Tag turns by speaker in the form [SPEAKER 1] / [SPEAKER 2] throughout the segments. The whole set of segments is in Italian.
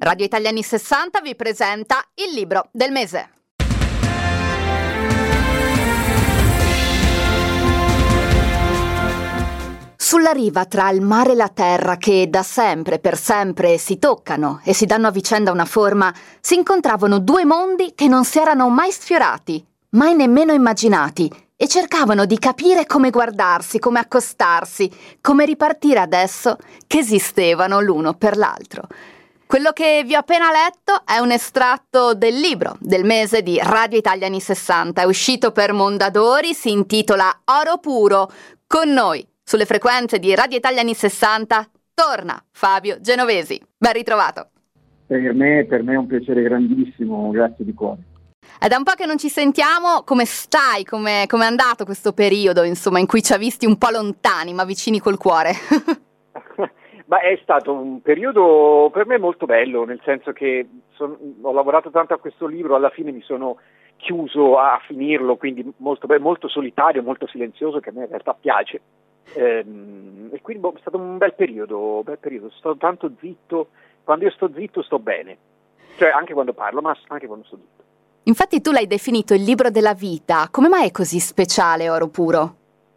[SPEAKER 1] Radio Italia anni 60 vi presenta il libro del mese. Sulla riva tra il mare e la terra, che da sempre, per sempre, si toccano e si danno a vicenda una forma, si incontravano due mondi che non si erano mai sfiorati, mai nemmeno immaginati, e cercavano di capire come guardarsi, come accostarsi, come ripartire adesso che esistevano l'uno per l'altro. Quello che vi ho appena letto è un estratto del libro del mese di Radio Italia anni 60. È uscito per Mondadori, si intitola Oro Puro. Con noi, sulle frequenze di Radio Italia anni 60, torna Fabio Genovesi. Ben ritrovato.
[SPEAKER 2] Per me è un piacere grandissimo, grazie di cuore.
[SPEAKER 1] È da un po' che non ci sentiamo. Come stai? Come è andato questo periodo, insomma, in cui ci ha visti un po' lontani, ma vicini col cuore?
[SPEAKER 3] Ma è stato un periodo per me molto bello, nel senso che ho lavorato tanto a questo libro, alla fine mi sono chiuso a finirlo, quindi molto solitario, molto silenzioso, che a me in realtà piace. E quindi è stato un bel periodo, sono stato tanto zitto. Quando io sto zitto sto bene, cioè anche quando parlo, ma anche quando sto zitto.
[SPEAKER 1] Infatti tu l'hai definito il libro della vita. Come mai è così speciale Oro Puro?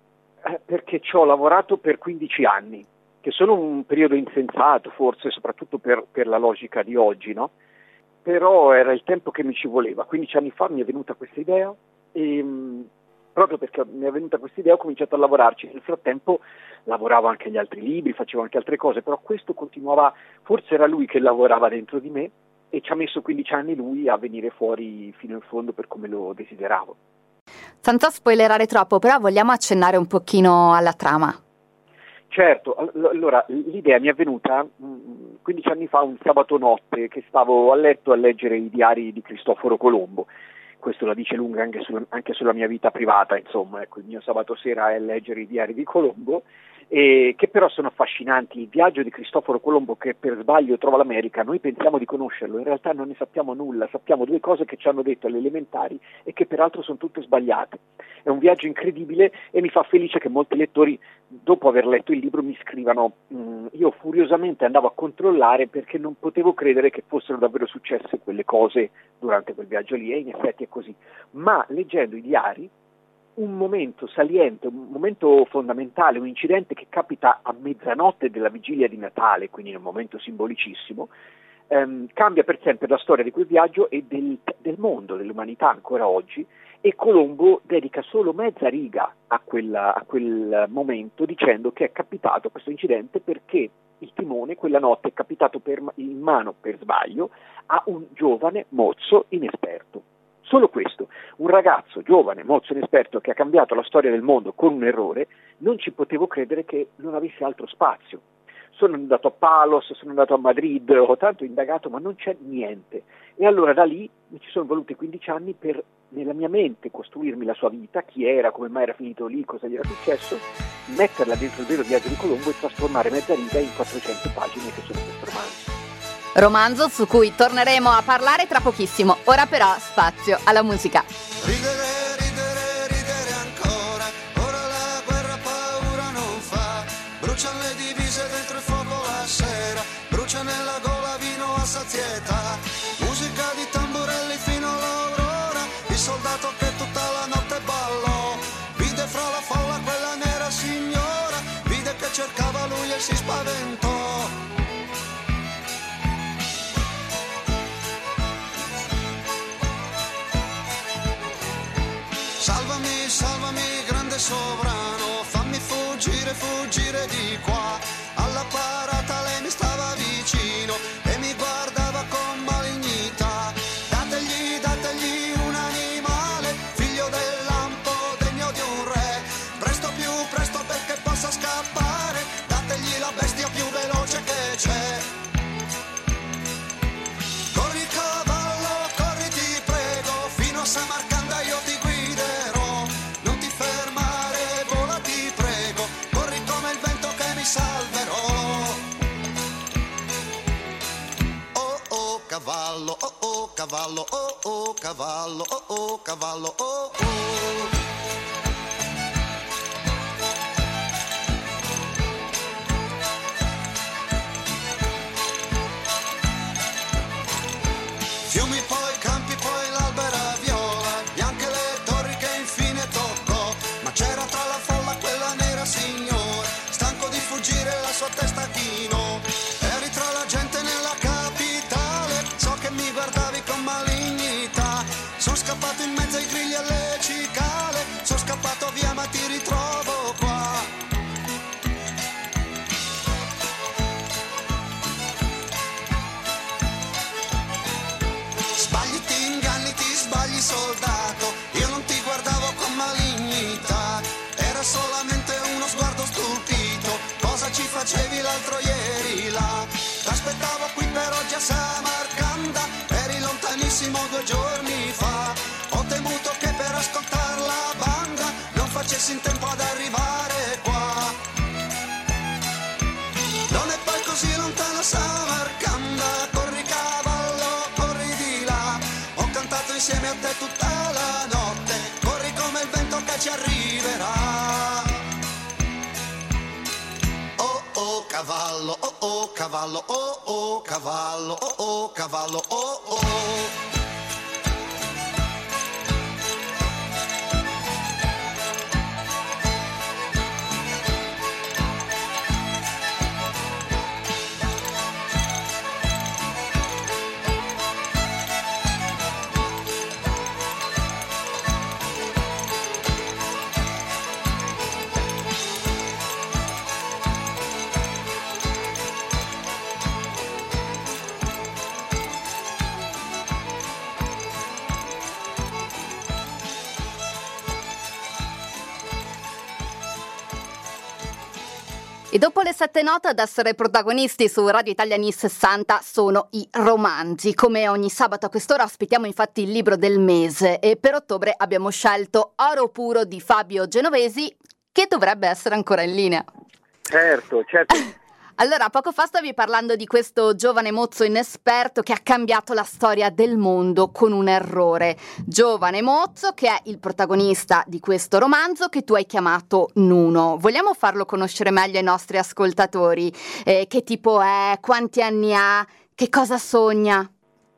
[SPEAKER 3] Perché ci ho lavorato per 15 anni, che sono un periodo insensato forse, soprattutto per la logica di oggi, no? Però era il tempo che mi ci voleva. 15 anni fa mi è venuta questa idea e proprio perché mi è venuta questa idea ho cominciato a lavorarci. Nel frattempo lavoravo anche agli altri libri, facevo anche altre cose, però questo continuava, forse era lui che lavorava dentro di me e ci ha messo 15 anni lui a venire fuori fino in fondo per come lo desideravo.
[SPEAKER 1] Senza spoilerare troppo, però vogliamo accennare un pochino alla trama.
[SPEAKER 3] Certo, allora l'idea mi è venuta 15 anni fa, un sabato notte, che stavo a letto a leggere i diari di Cristoforo Colombo. Questo la dice lunga anche sulla mia vita privata, insomma, ecco, il mio sabato sera è leggere i diari di Colombo, che però sono affascinanti. Il viaggio di Cristoforo Colombo, che per sbaglio trova l'America, noi pensiamo di conoscerlo, in realtà non ne sappiamo nulla, sappiamo due cose che ci hanno detto alle elementari e che peraltro sono tutte sbagliate. È un viaggio incredibile e mi fa felice che molti lettori, dopo aver letto il libro, mi scrivano. Io furiosamente andavo a controllare perché non potevo credere che fossero davvero successe quelle cose durante quel viaggio lì, e in effetti è così. Ma leggendo i diari, un momento saliente, un momento fondamentale, un incidente che capita a mezzanotte della vigilia di Natale, quindi in un momento simbolicissimo, cambia per sempre la storia di quel viaggio e del mondo, dell'umanità ancora oggi, e Colombo dedica solo mezza riga a quel momento dicendo che è capitato questo incidente perché il timone quella notte è capitato in mano per sbaglio a un giovane mozzo inesperto. Solo questo, un ragazzo giovane, mozzo inesperto che ha cambiato la storia del mondo con un errore. Non ci potevo credere che non avesse altro spazio. Sono andato a Palos, sono andato a Madrid, ho tanto indagato, ma non c'è niente. E allora da lì mi ci sono voluti 15 anni per, nella mia mente, costruirmi la sua vita, chi era, come mai era finito lì, cosa gli era successo, metterla dentro il vero viaggio di Colombo e trasformare mezza riga in 400 pagine che sono questo romanzo.
[SPEAKER 1] Romanzo su cui torneremo a parlare tra pochissimo. Ora però spazio alla musica.
[SPEAKER 4] Ridere ancora. Ora la guerra paura non fa. Bruciano le divise dentro il fuoco la sera. Brucia nella gola vino a sazietà. Musica di tamburelli fino all'aurora. Il soldato che tutta la notte ballò. Vide fra la folla quella nera signora. Vide che cercava lui e si spaventò. Salvami, grande sovrano, fammi fuggire di qua. Alla parata lei mi stava vicino e mi guardava con malignità. Dategli un animale, figlio del lampo, degno di un re. Più presto perché possa scappare. Dategli la bestia più veloce che c'è. Corri cavallo, corri ti prego, fino a Samarcanda io ti guido. Cavallo, oh cavallo, oh cavallo, oh cavallo, oh. Fiumi, poi campi, poi l'albera viola, bianche le torri che infine toccò, ma c'era tra la folla quella nera signora, stanco di fuggire la sua testa chinò. Eri tra la gente nella capitale, so che mi guardavi con malignità, sono scappato in mezzo ai grilli e alle cicale, sono scappato via ma ti ritrovo qua. Sbagli, ti inganni, ti sbagli soldato, io non ti guardavo con malignità, era solamente uno sguardo stupito, cosa ci facevi l'altro ieri là? T'aspettavo qui per oggi a Samarcanda, eri lontanissimo 2 giorni fa, ho temuto che per ascoltare la banda non facessi in tempo ad arrivare qua. Non è poi così lontana Samarcanda, corri cavallo, corri di là, ho cantato insieme a te tutta la notte, corri come il vento che ci arriverà. Oh oh cavallo, oh oh cavallo, oh oh cavallo, oh oh cavallo, oh oh.
[SPEAKER 1] E dopo le 7 note ad essere protagonisti su Radio Italia Anni 60 sono i romanzi. Come ogni sabato a quest'ora ospitiamo infatti il libro del mese e per ottobre abbiamo scelto Oro Puro di Fabio Genovesi, che dovrebbe essere ancora in linea.
[SPEAKER 3] Certo.
[SPEAKER 1] Allora, poco fa stavi parlando di questo giovane mozzo inesperto che ha cambiato la storia del mondo con un errore. Giovane mozzo che è il protagonista di questo romanzo che tu hai chiamato Nuno. Vogliamo farlo conoscere meglio ai nostri ascoltatori? Che tipo è? Quanti anni ha? Che cosa sogna?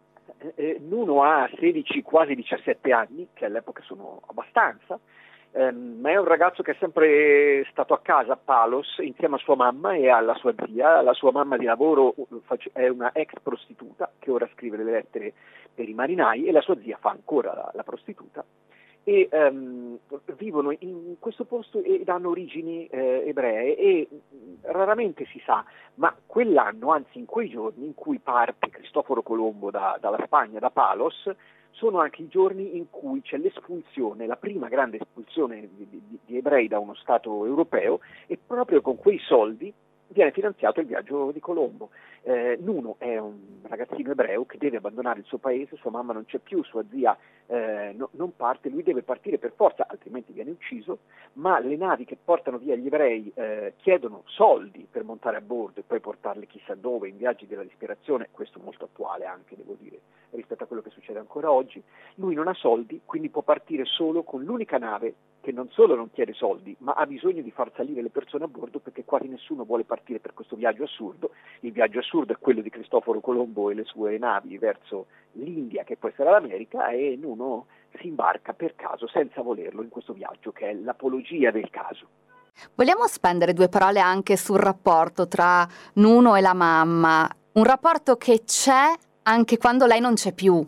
[SPEAKER 3] Nuno ha 16, quasi 17 anni, che all'epoca sono abbastanza, ma è un ragazzo che è sempre stato a casa a Palos insieme a sua mamma e alla sua zia. La sua mamma di lavoro è una ex prostituta che ora scrive delle lettere per i marinai e la sua zia fa ancora la prostituta e vivono in questo posto ed hanno origini ebree e raramente si sa, ma quell'anno, anzi in quei giorni in cui parte Cristoforo Colombo dalla Spagna, da Palos, sono anche i giorni in cui c'è l'espulsione, la prima grande espulsione di ebrei da uno Stato europeo e proprio con quei soldi viene finanziato il viaggio di Colombo. Nuno è un ragazzino ebreo che deve abbandonare il suo paese, sua mamma non c'è più, sua zia non parte, lui deve partire per forza, altrimenti viene ucciso, ma le navi che portano via gli ebrei chiedono soldi per montare a bordo e poi portarli chissà dove, in viaggi della disperazione, questo molto attuale anche, devo dire, rispetto a quello che succede ancora oggi. Lui non ha soldi, quindi può partire solo con l'unica nave che non solo non chiede soldi, ma ha bisogno di far salire le persone a bordo perché quasi nessuno vuole partire per questo viaggio assurdo. Il viaggio assurdo è quello di Cristoforo Colombo e le sue navi verso l'India, che poi sarà l'America, e Nuno si imbarca per caso, senza volerlo, in questo viaggio che è l'apologia del caso.
[SPEAKER 1] Vogliamo spendere 2 parole anche sul rapporto tra Nuno e la mamma, un rapporto che c'è anche quando lei non c'è più.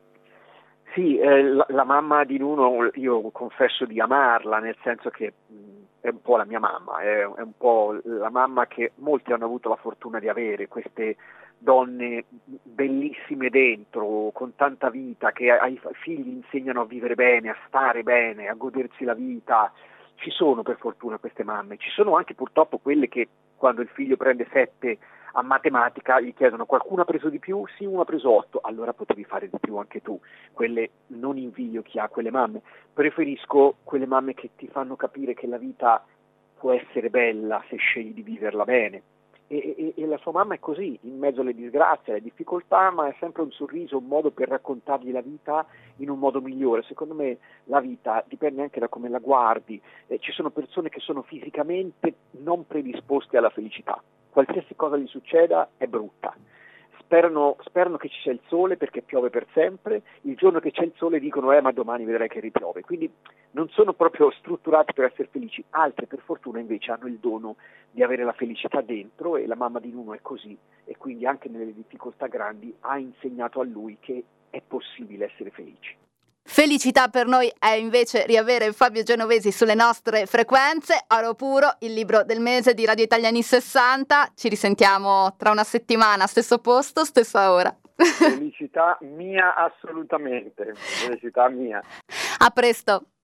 [SPEAKER 3] Sì, la mamma di Nuno, io confesso di amarla, nel senso che è un po' la mia mamma, è un po' la mamma che molti hanno avuto la fortuna di avere, queste donne bellissime dentro, con tanta vita, che ai figli insegnano a vivere bene, a stare bene, a godersi la vita. Ci sono per fortuna queste mamme, ci sono anche purtroppo quelle che quando il figlio prende 7 a matematica gli chiedono: qualcuno ha preso di più? Sì, uno ha preso 8, allora potevi fare di più anche tu. Quelle non invidio chi ha quelle mamme, preferisco quelle mamme che ti fanno capire che la vita può essere bella se scegli di viverla bene. E la sua mamma è così, in mezzo alle disgrazie, alle difficoltà, ma è sempre un sorriso, un modo per raccontargli la vita in un modo migliore. Secondo me la vita dipende anche da come la guardi. Ci sono persone che sono fisicamente non predisposte alla felicità, qualsiasi cosa gli succeda è brutta. sperano che ci sia il sole perché piove per sempre, il giorno che c'è il sole dicono ma domani vedrai che ripiove, quindi non sono proprio strutturati per essere felici. Altre per fortuna invece hanno il dono di avere la felicità dentro, e la mamma di Nuno è così, e quindi anche nelle difficoltà grandi ha insegnato a lui che è possibile essere felici.
[SPEAKER 1] Felicità per noi è invece riavere Fabio Genovesi sulle nostre frequenze. Oro Puro, il libro del mese di Radio Italia anni 60. Ci risentiamo tra una settimana, stesso posto, stessa ora.
[SPEAKER 2] Felicità mia, assolutamente. Felicità mia.
[SPEAKER 1] A presto.